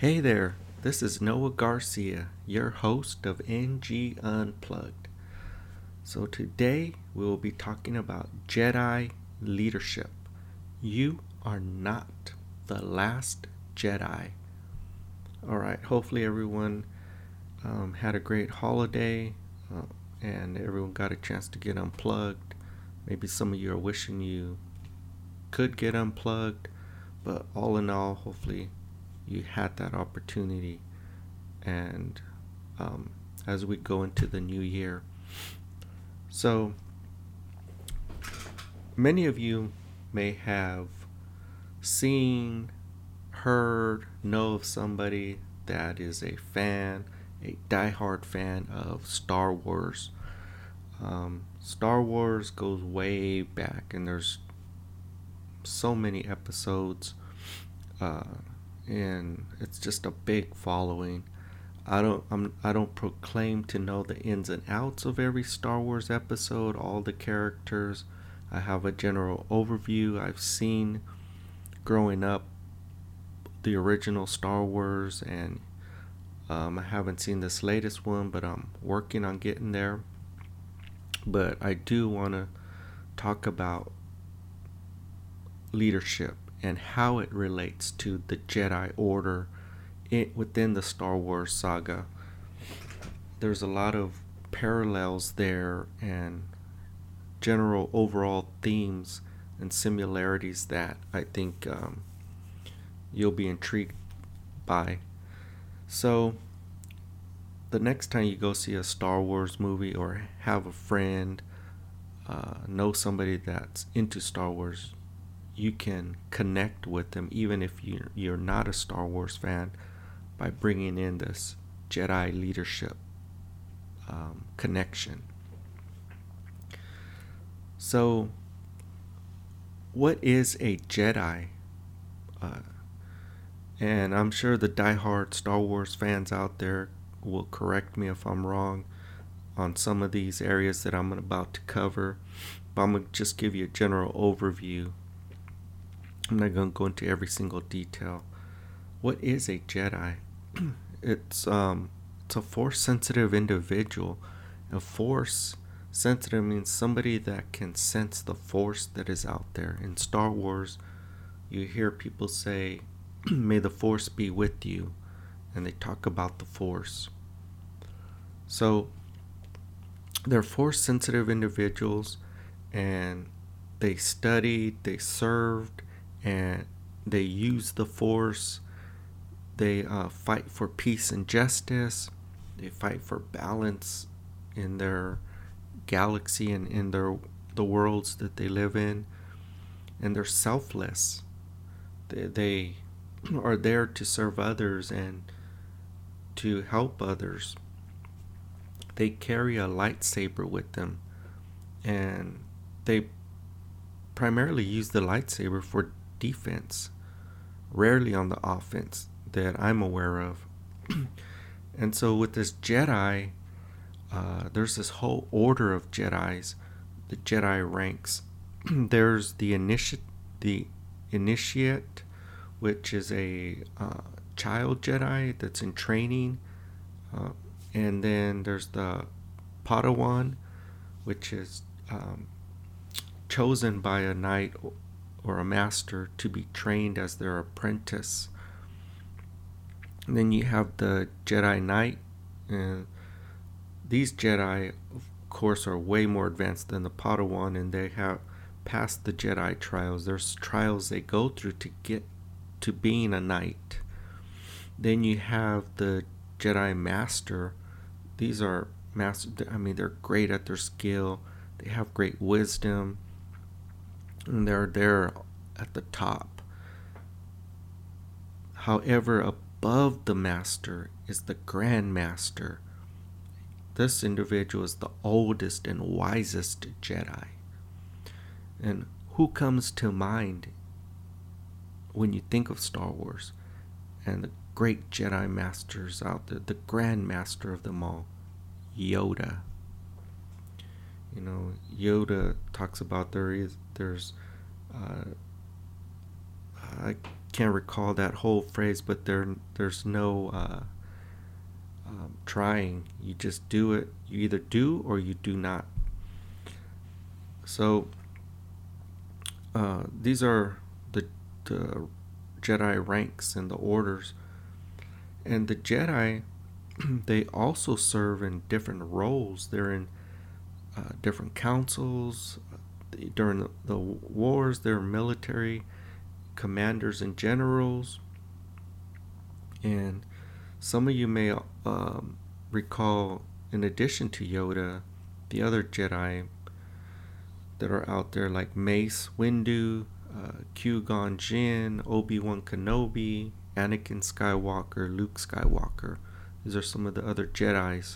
Hey there, this is Noah Garcia, your host of NG Unplugged. So today we will be talking about Jedi leadership. You are not the last Jedi. Alright, hopefully everyone had a great holiday and everyone got a chance to get unplugged. Maybe some of you are wishing you could get unplugged, but all in all, hopefully you had that opportunity. And as we go into the new year, so many of you may have seen, heard, know of somebody that is a fan, a diehard fan of Star Wars. Star Wars goes way back, and there's so many episodes, uh, and it's just a big following. I don't proclaim to know the ins and outs of every Star Wars episode, all the characters. I have a general overview. I've seen growing up the original Star Wars, and I haven't seen this latest one, but I'm working on getting there. But I do want to talk about leadership and how it relates to the Jedi Order within the Star Wars saga. There's a lot of parallels there and general overall themes and similarities that I think you'll be intrigued by. So, the next time you go see a Star Wars movie or have a friend, know somebody that's into Star Wars, you can connect with them even if you're not a Star Wars fan by bringing in this Jedi leadership connection. So, what is a Jedi? Uh, and I'm sure the diehard Star Wars fans out there will correct me if I'm wrong on some of these areas that I'm about to cover, but I'm going to just give you a general overview. I'm not going to go into every single detail. What is a Jedi? It's a force sensitive individual. A force sensitive means somebody that can sense the force that is out there. In Star Wars, you hear people say, "May the force be with you," and they talk about the force. So they're force sensitive individuals, and they studied, they served, and they use the force. They fight for peace and justice. They fight for balance in their galaxy and in the worlds that they live in. And they're selfless. They are there to serve others and to help others. They carry a lightsaber with them, and they primarily use the lightsaber for defense, rarely on the offense that I'm aware of. And so with this Jedi, there's this whole order of Jedis, the Jedi ranks. There's the initiate, which is a child Jedi that's in training, and then there's the Padawan, which is chosen by a knight or a master to be trained as their apprentice. And then you have the Jedi Knight, and these Jedi, of course, are way more advanced than the Padawan, and they have passed the Jedi trials. There's trials they go through to get to being a knight. Then you have the Jedi Master. These are they're great at their skill. They have great wisdom, and they're there at the top. However, above the Master is the Grand Master. This individual is the oldest and wisest Jedi. And who comes to mind when you think of Star Wars and the great Jedi Masters out there, the Grand Master of them all, Yoda? You know, Yoda talks about there's I can't recall that whole phrase, but there's no trying. You just do it. You either do or you do not. So these are the Jedi ranks and the orders. And the Jedi, they also serve in different roles. They're in different councils. During the wars, they're military commanders and generals. And some of you may recall, in addition to Yoda, the other Jedi that are out there like Mace Windu, Qui-Gon Jinn, Obi-Wan Kenobi, Anakin Skywalker, Luke Skywalker. These are some of the other Jedis.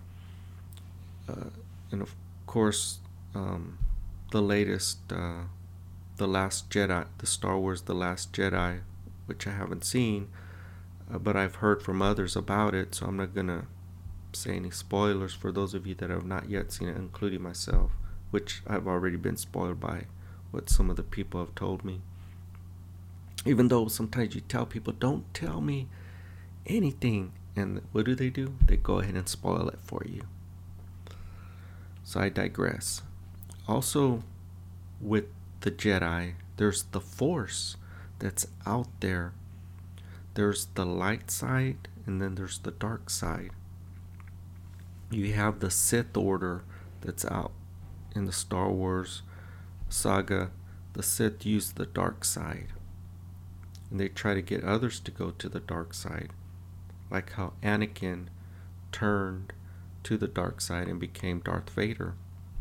And of course, the latest, The Last Jedi, the Star Wars The Last Jedi, which I haven't seen, but I've heard from others about it, so I'm not going to say any spoilers for those of you that have not yet seen it, including myself, which I've already been spoiled by what some of the people have told me. Even though sometimes you tell people, don't tell me anything, and what do? They go ahead and spoil it for you. So I digress. Also, with the Jedi, there's the Force that's out there. There's the light side, and then there's the dark side. You have the Sith Order that's out in the Star Wars saga. The Sith use the dark side, and they try to get others to go to the dark side, like how Anakin turned to the dark side and became Darth Vader.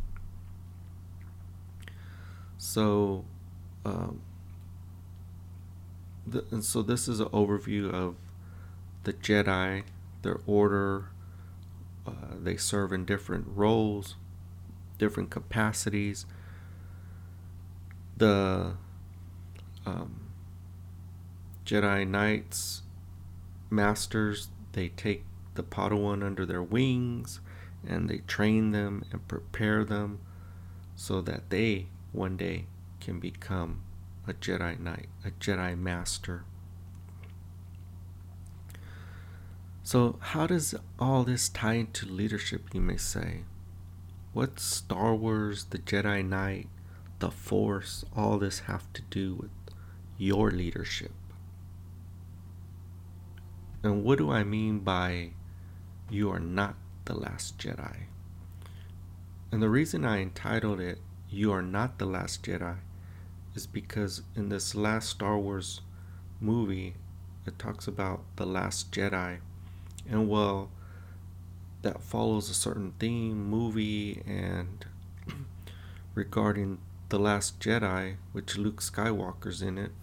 So, so this is an overview of the Jedi, their order. They serve in different roles, different capacities. The Jedi Knights, Masters, they take the Padawan under their wings and they train them and prepare them so that they one day can become a Jedi Knight, a Jedi Master. So how does all this tie into leadership, you may say? What's Star Wars, the Jedi Knight, the Force, all this have to do with your leadership? And what do I mean by you are not the last Jedi? And the reason I entitled it You Are Not the Last Jedi is because in this last Star Wars movie, it talks about the last Jedi. And well, that follows a certain theme, movie, and regarding the Last Jedi, which Luke Skywalker's in it.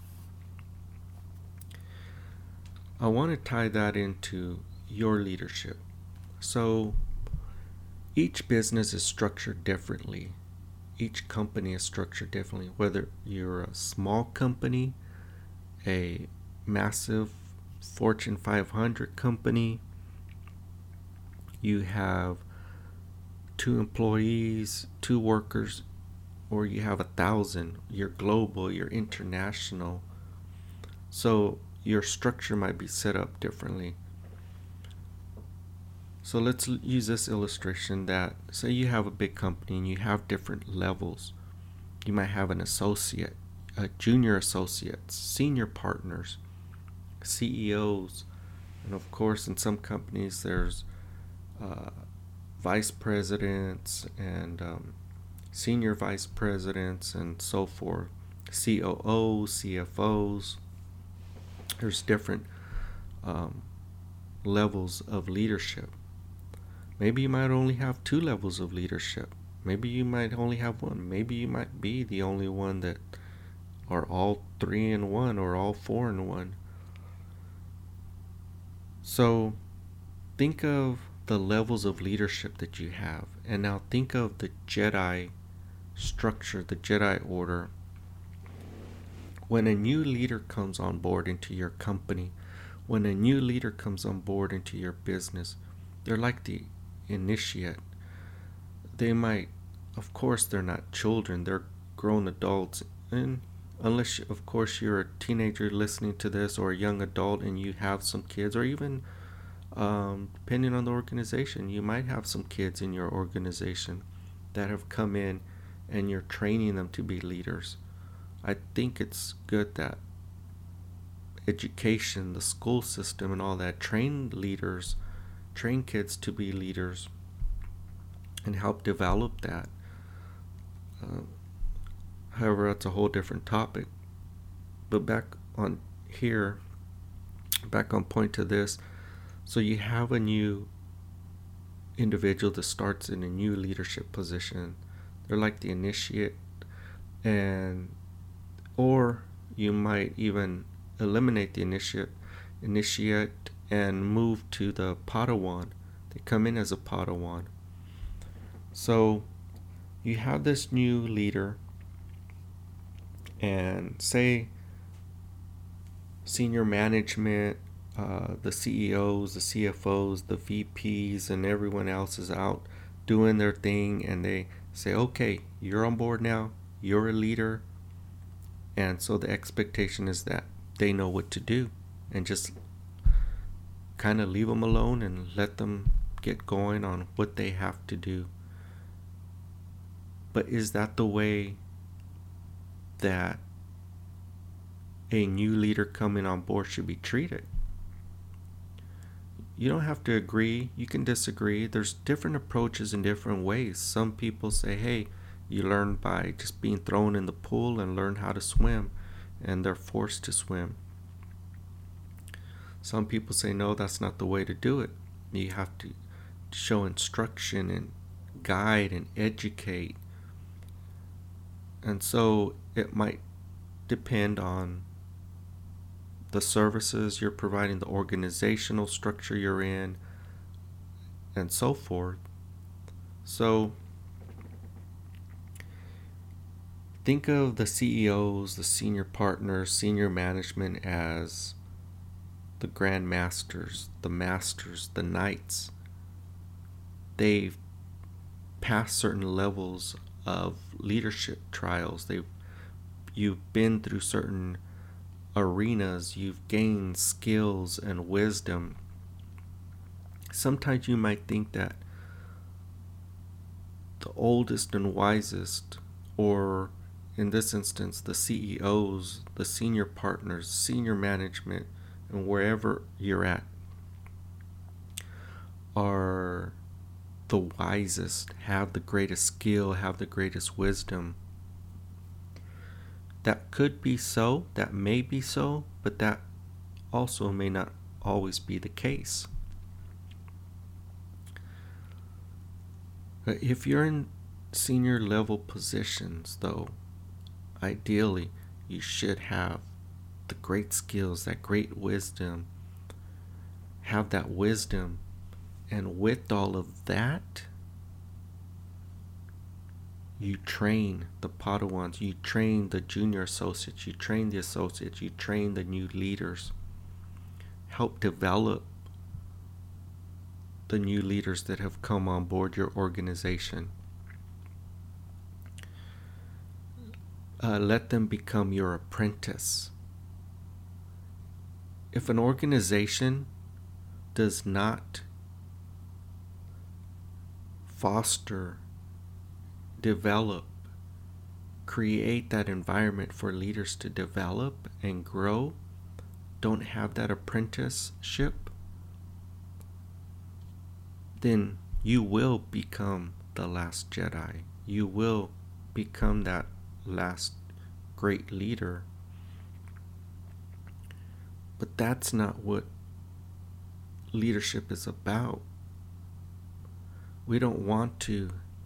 I want to tie that into your leadership. So each business is structured differently. Each company is structured differently. Whether you're a small company, a massive Fortune 500 company, you have 2 employees, 2 workers, or you have 1,000. You're global, you're international. So your structure might be set up differently. So let's use this illustration that, say you have a big company and you have different levels. You might have an associate, a junior associates, senior partners, CEOs, and of course in some companies there's vice presidents and senior vice presidents and so forth, COOs, CFOs. There's different levels of leadership. Maybe you might only have 2 levels of leadership. Maybe you might only have 1. Maybe you might be the only one that are all 3 in 1 or all 4 in 1. So think of the levels of leadership that you have, and now think of the Jedi structure, the Jedi order. When a new leader comes on board into your company, when a new leader comes on board into your business, they're like the initiate. They might, of course, they're not children, they're grown adults, and unless, of course, you're a teenager listening to this, or a young adult and you have some kids, or even depending on the organization, you might have some kids in your organization that have come in and you're training them to be leaders. I think it's good that education, the school system, and all that train leaders, train kids to be leaders and help develop that. Uh, However, that's a whole different topic. But back on here, back on point to this. So you have a new individual that starts in a new leadership position. They're like the initiate, and or you might even eliminate the initiate and move to the Padawan. They come in as a Padawan. So you have this new leader, and say senior management, the CEOs, the CFOs, the VPs, and everyone else is out doing their thing, and they say, okay, you're on board now, you're a leader. And so the expectation is that they know what to do, and just kind of leave them alone and let them get going on what they have to do. But is that the way that a new leader coming on board should be treated? You don't have to agree, you can disagree. There's different approaches in different ways. Some people say, hey, you learn by just being thrown in the pool and learn how to swim, and they're forced to swim. Some people say, no, that's not the way to do it. You have to show instruction and guide and educate. And so it might depend on the services you're providing, the organizational structure you're in, and so forth. So think of the CEOs, the senior partners, senior management as the grand masters, the masters, the knights. They've passed certain levels of leadership trials. You've been through certain arenas, you've gained skills and wisdom. Sometimes you might think that the oldest and wisest, or in this instance, the CEOs, the senior partners, senior management, and wherever you're at, are the wisest, have the greatest skill, have the greatest wisdom. That could be so, that may be so, but that also may not always be the case. If you're in senior level positions, though, ideally you should have the great skills, that great wisdom, have that wisdom, and with all of that, you train the Padawans, you train the junior associates, you train the associates, you train the new leaders. Help develop the new leaders that have come on board your organization. Let them become your apprentice. If an organization does not foster, develop, create that environment for leaders to develop and grow, don't have that apprenticeship, then you will become the last Jedi. You will become that last great leader. But that's not what leadership is about. We don't want to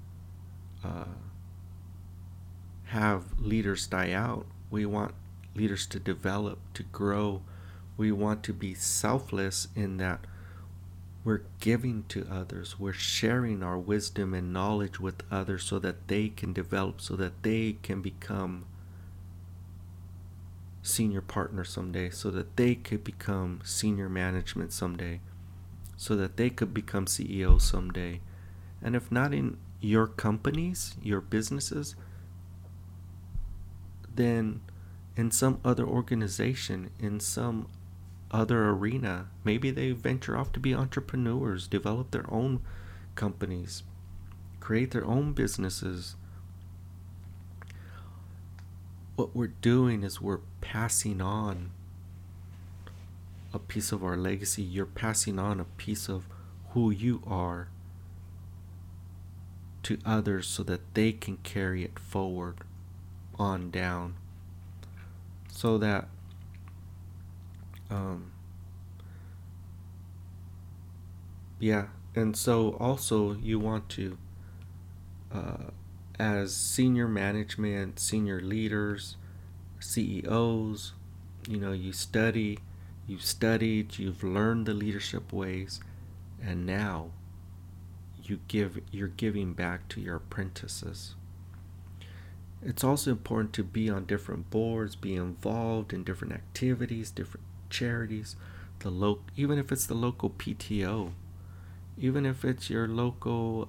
have leaders die out. We want leaders to develop, to grow. We want to be selfless in that we're giving to others. We're sharing our wisdom and knowledge with others so that they can develop, so that they can become senior partners someday, so that they could become senior management someday, so that they could become CEOs someday. And if not in your companies, your businesses, then in some other organization, in some other arena. Maybe they venture off to be entrepreneurs, develop their own companies, create their own businesses. What we're doing is we're passing on a piece of our legacy. You're passing on a piece of who you are to others so that they can carry it forward on down. So that yeah, and so also you want to, as senior management, senior leaders, CEOs, you've studied, you've learned the leadership ways, and now you're giving back to your apprentices. It's also important to be on different boards, be involved in different activities, different charities, even if it's the local PTO, even if it's your local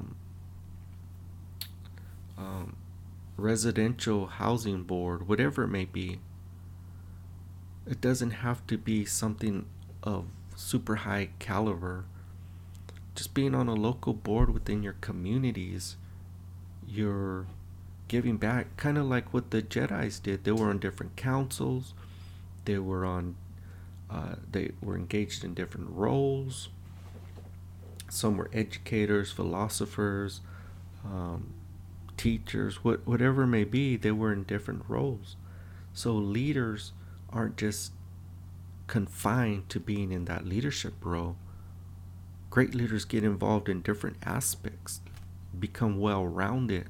residential housing board, whatever it may be. It doesn't have to be something of super high caliber. Just being on a local board within your communities, you're giving back, kind of like what the Jedis did. They were on different councils. They were engaged in different roles. Some were educators, philosophers, teachers, whatever it may be. They were in different roles. So leaders aren't just confined to being in that leadership role. Great leaders get involved in different aspects, become well-rounded.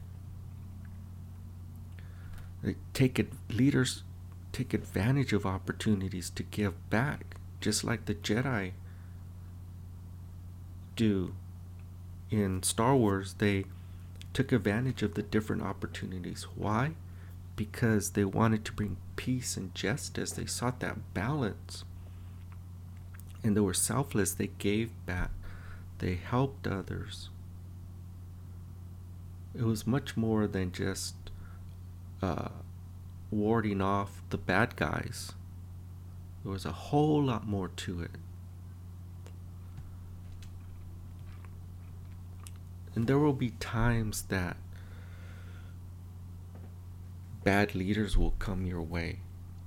Leaders take advantage of opportunities to give back, just like the Jedi do in Star Wars. They took advantage of the different opportunities. Why? Because they wanted to bring peace and justice. They sought that balance. And they were selfless. They gave back. They helped others. It was much more than just warding off the bad guys. There was a whole lot more to it. And there will be times that bad leaders will come your way.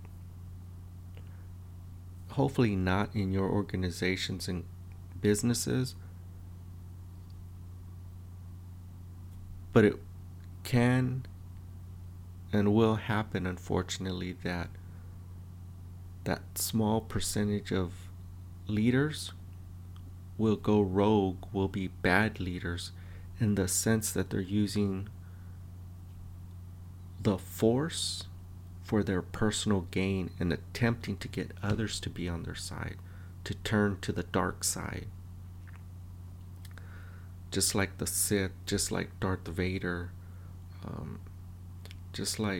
Hopefully not in your organizations and businesses, but it can and will happen, unfortunately, that small percentage of leaders will go rogue, will be bad leaders, in the sense that they're using the force for their personal gain and attempting to get others to be on their side, to turn to the dark side. Just like the Sith, just like Darth Vader, just like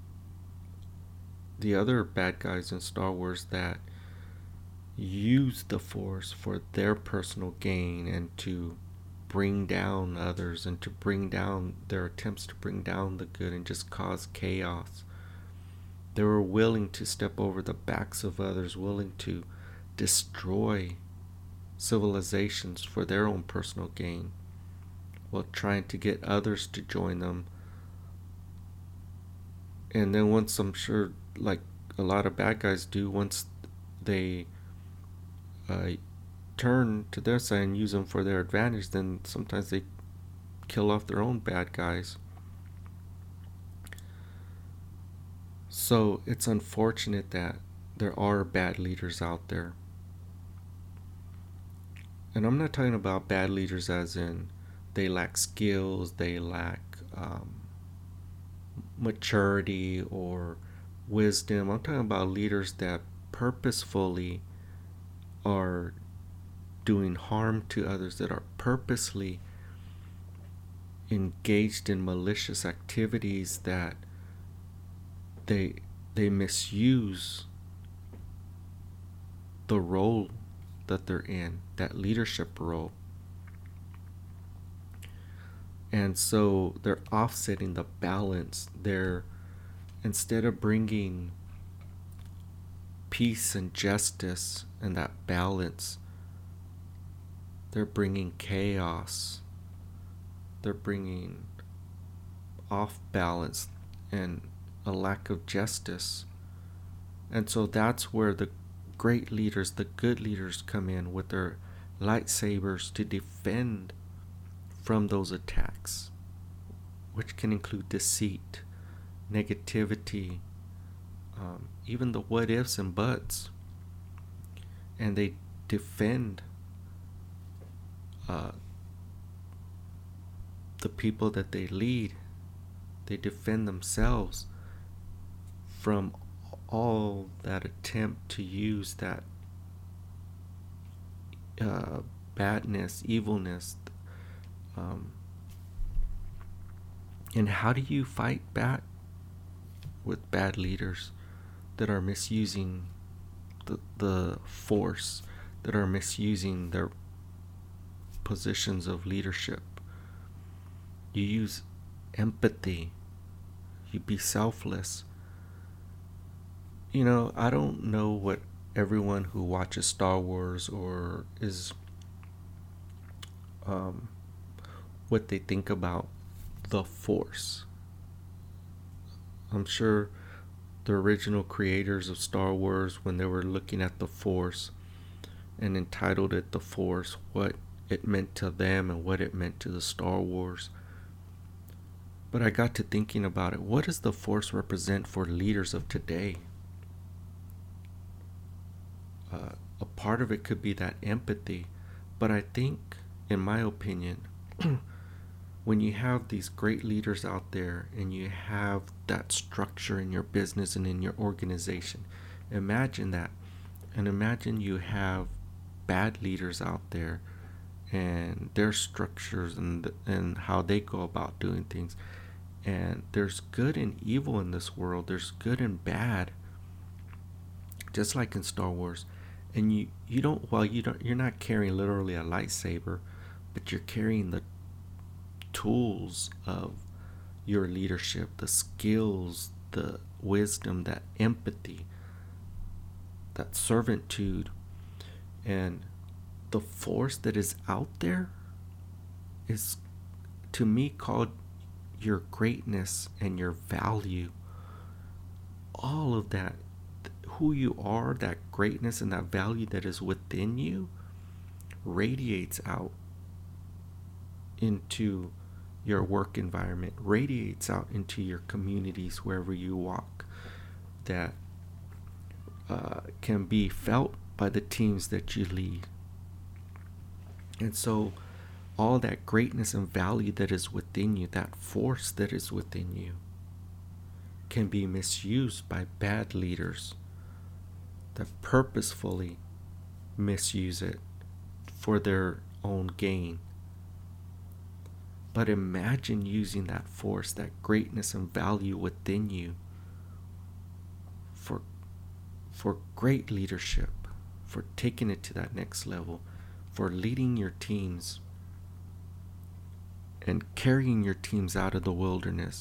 the other bad guys in Star Wars that use the force for their personal gain and to bring down others and to bring down their attempts to bring down the good and just cause chaos. They were willing to step over the backs of others, willing to destroy civilizations for their own personal gain, while trying to get others to join them. And then once, I'm sure, like a lot of bad guys do, once they turn to their side and use them for their advantage, then sometimes they kill off their own bad guys. So it's unfortunate that there are bad leaders out there. And I'm not talking about bad leaders as in they lack skills, they lack maturity or wisdom. I'm talking about leaders that purposefully are doing harm to others, that are purposely engaged in malicious activities, that they misuse the role that they're in, that leadership role. And so they're offsetting the balance there, instead of bringing peace and justice and that balance, they're bringing chaos. They're bringing off balance and a lack of justice. And so that's where the great leaders, the good leaders, come in with their lightsabers to defend from those attacks, which can include deceit, negativity, even the what ifs and buts. And they defend the people that they lead. They defend themselves from all that attempt to use that badness, evilness. And how do you fight back with bad leaders that are misusing the force, that are misusing their positions of leadership? You use empathy. You be selfless. I don't know what everyone who watches Star Wars or is what they think about the Force. I'm sure the original creators of Star Wars, when they were looking at the Force and entitled it The Force, what it meant to them and what it meant to the Star Wars. But I got to thinking about it. What does the Force represent for leaders of today? A part of it could be that empathy. But I think, in my opinion, when you have these great leaders out there and you have that structure in your business and in your organization, imagine that. And imagine you have bad leaders out there and their structures and how they go about doing things. And there's good and evil in this world. There's good and bad, just like in Star Wars. And you're not carrying literally a lightsaber, but you're carrying the tools of your leadership, the skills, the wisdom, that empathy, that servitude. And the force that is out there is, to me, called your greatness and your value. All of that, who you are, that greatness and that value that is within you, radiates out into your work environment, radiates out into your communities wherever you walk, that can be felt by the teams that you lead. And so all that greatness and value that is within you, that force that is within you, can be misused by bad leaders that purposefully misuse it for their own gain. But imagine using that force, that greatness and value within you for great leadership, for taking it to that next level, for leading your teams and carrying your teams out of the wilderness,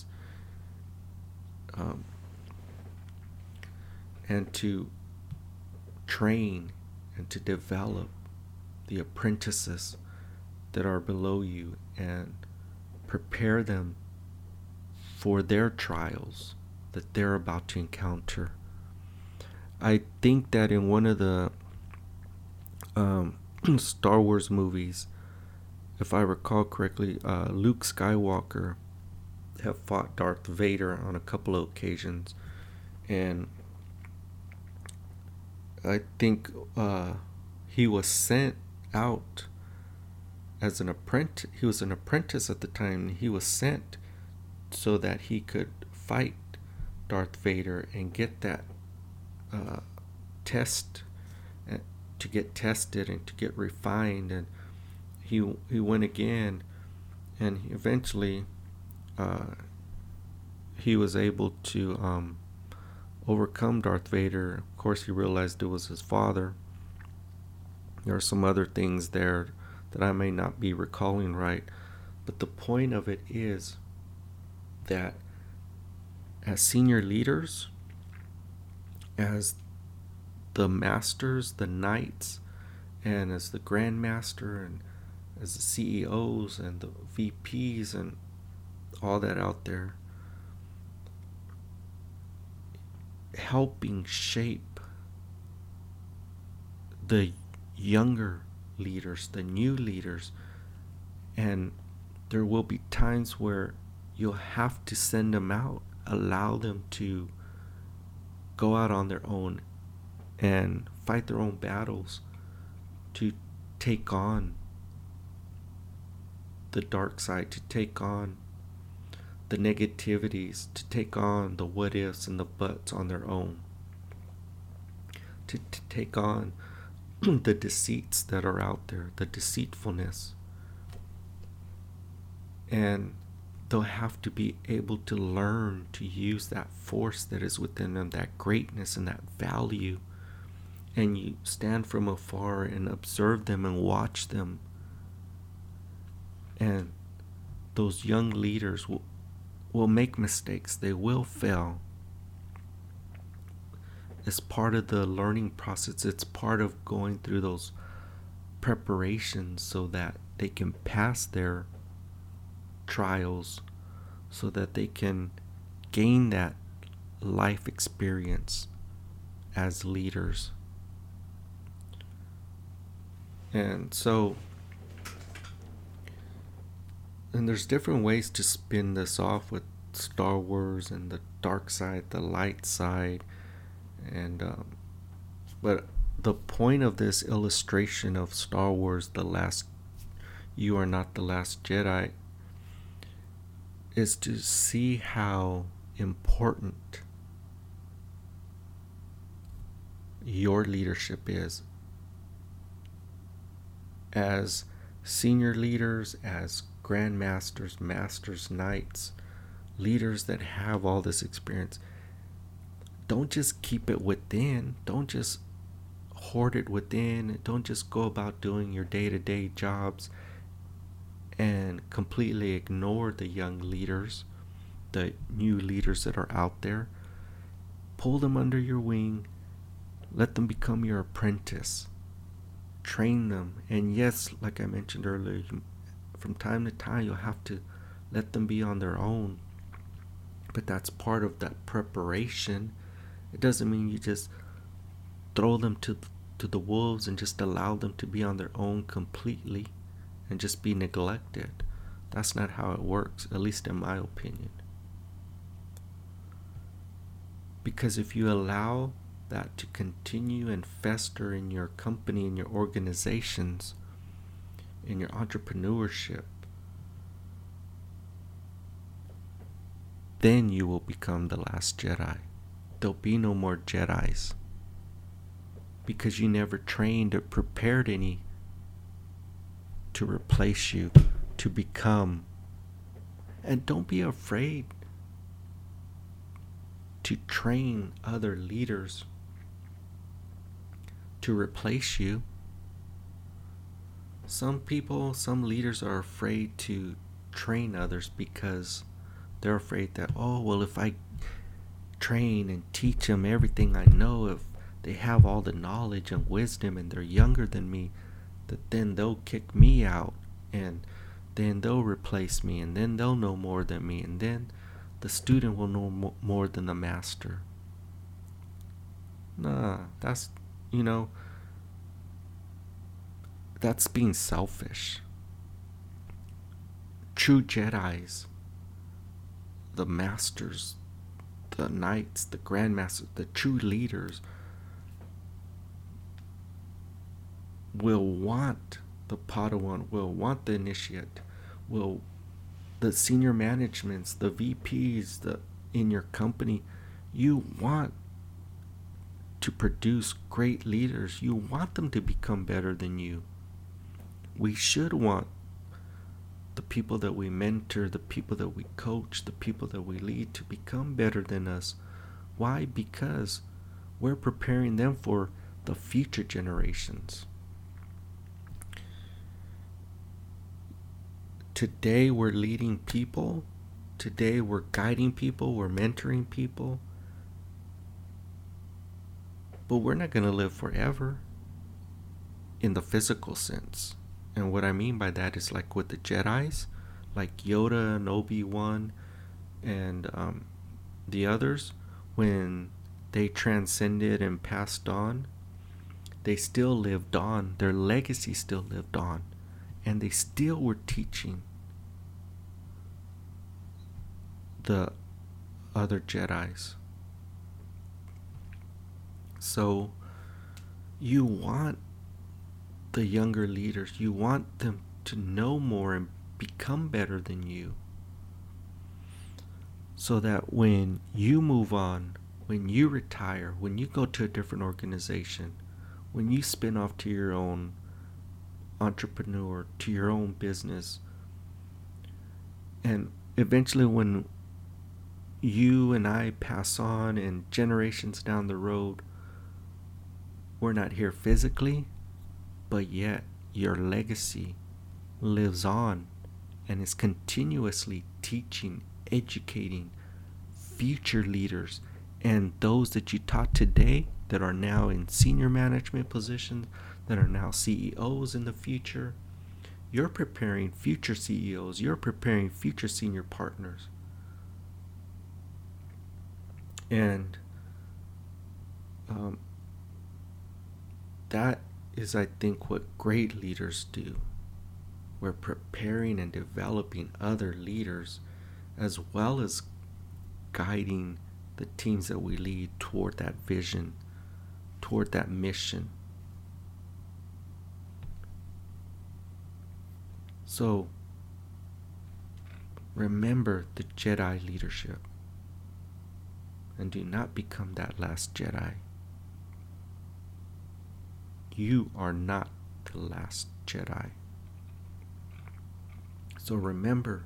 and to train and to develop the apprentices that are below you and prepare them for their trials that they're about to encounter. I think that in one of the Star Wars movies, if I recall correctly, Luke Skywalker have fought Darth Vader on a couple of occasions, and I think he was sent out as an apprentice. He was an apprentice at the time. He was sent so that he could fight Darth Vader and get that test, to get tested and to get refined. And he went again, and eventually he was able to overcome Darth Vader. Of course, he realized it was his father. There are some other things there that I may not be recalling right, but the point of it is that as senior leaders, as the masters, the knights, and as the grandmaster, and as the CEOs and the VPs and all that out there, helping shape the younger leaders, the new leaders. And there will be times where you'll have to send them out, allow them to go out on their own and fight their own battles, to take on the dark side, to take on the negativities, to take on the what ifs and the buts on their own, to take on the deceits that are out there, the deceitfulness. And they'll have to be able to learn to use that force that is within them, that greatness and that value. And you stand from afar and observe them and watch them. And those young leaders will make mistakes. They will fail. It's part of the learning process. It's part of going through those preparations so that they can pass their trials, so that they can gain that life experience as leaders. And there's different ways to spin this off with Star Wars and the dark side, the light side, and but the point of this illustration of Star Wars, You Are Not the Last Jedi, is to see how important your leadership is as senior leaders, as grandmasters, masters, knights, leaders that have all this experience. Don't just keep it within. Don't just hoard it within. Don't just go about doing your day-to-day jobs and completely ignore the young leaders, the new leaders that are out there. Pull them under your wing. Let them become your apprentice. Train them. And yes, like I mentioned earlier, from time to time you'll have to let them be on their own. But that's part of that preparation. It doesn't mean you just throw them to the wolves and just allow them to be on their own completely and just be neglected. That's not how it works, at least in my opinion. Because if you allow that to continue and fester in your company, in your organizations, in your entrepreneurship, then you will become the last Jedi. There'll be no more Jedis, because you never trained or prepared any to replace you, to become. And don't be afraid to train other leaders to replace you. Some leaders are afraid to train others because they're afraid that, if I train and teach them everything I know, if they have all the knowledge and wisdom and they're younger than me, that then they'll kick me out and then they'll replace me and then they'll know more than me and then the student will know more than the master. Nah, that's being selfish. True Jedis, the masters, the knights, the grandmasters, the true leaders will want the Padawan, will want the initiate, the senior managements, the VPs, in your company. You want to produce great leaders. You want them to become better than you. We should want the people that we mentor, the people that we coach, the people that we lead to become better than us. Why? Because we're preparing them for the future generations. Today we're leading people. today we're guiding people, we're mentoring people, but we're not going to live forever in the physical sense. And what I mean by that is like with the Jedis, like Yoda and Obi-Wan and the others, when they transcended and passed on, they still lived on. Their legacy still lived on. And they still were teaching the other Jedis. So you want the younger leaders, you want them to know more and become better than you, so that when you move on, when you retire, when you go to a different organization, when you spin off to your own entrepreneur, to your own business, and eventually when you and I pass on and generations down the road, we're not here physically, but yet your legacy lives on and is continuously teaching, educating future leaders and those that you taught today that are now in senior management positions, that are now CEOs in the future. You're preparing future CEOs, you're preparing future senior partners. And that is, I think, what great leaders do. We're preparing and developing other leaders, as well as guiding the teams that we lead toward that vision, toward that mission. So remember the Jedi leadership, and do not become that last Jedi. You are not the last Jedi. So remember,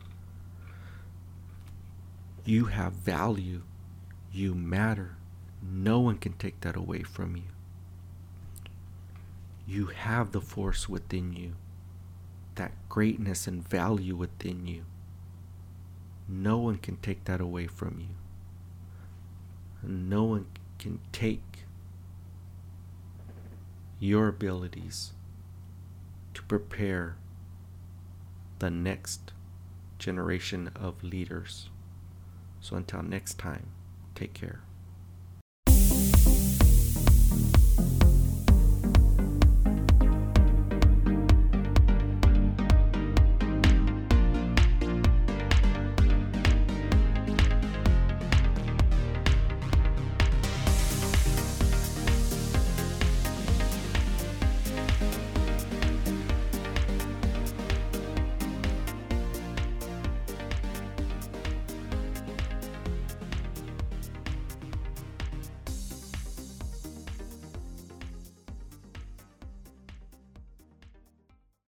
you have value. You matter. No one can take that away from you. You have the force within you, that greatness and value within you. No one can take that away from you. No one can take your abilities to prepare the next generation of leaders. So until next time, take care.